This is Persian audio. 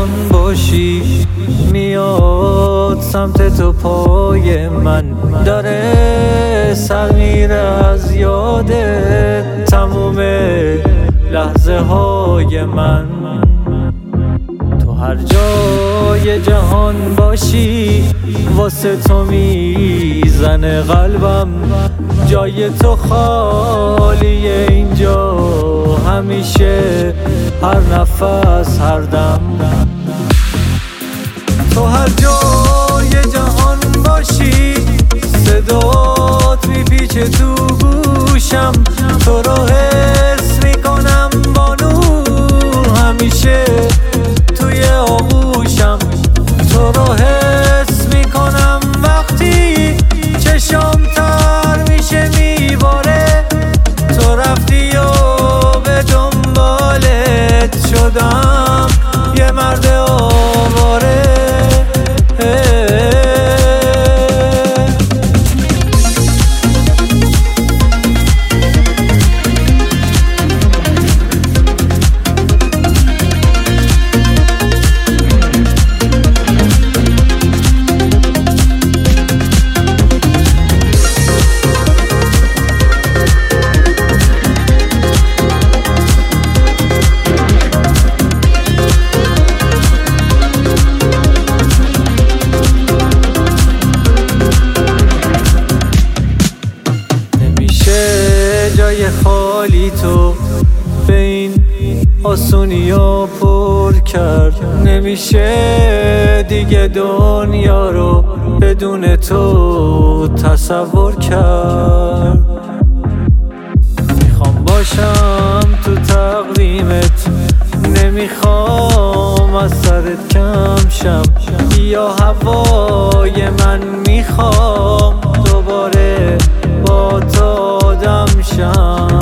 جهان باشی، میاد سمت تو پای من، داره سر میره از یادت تموم لحظه های من. تو هر جای جهان باشی واسه تو میزنه قلبم، جای تو خالیه اینجا همیشه، هر نفس هر دم. تو هر جای جهان باشی صدات میپیچه تو گوشم، تو رو حس میکنم با نور همیشه توی آغوشم، تو رو حس میکنم وقتی چشام تر میشه میباره، تو رفتی و به دنبالت شدم یه مرد آواره. جای خالی تو به این آسونی ها پر کرد، نمیشه دیگه دنیا رو بدون تو تصور کرد. میخوام باشم تو تقدیمت، نمیخوام از سرت کم شم، یا هوای من میخوام دوباره با تو آدم شم.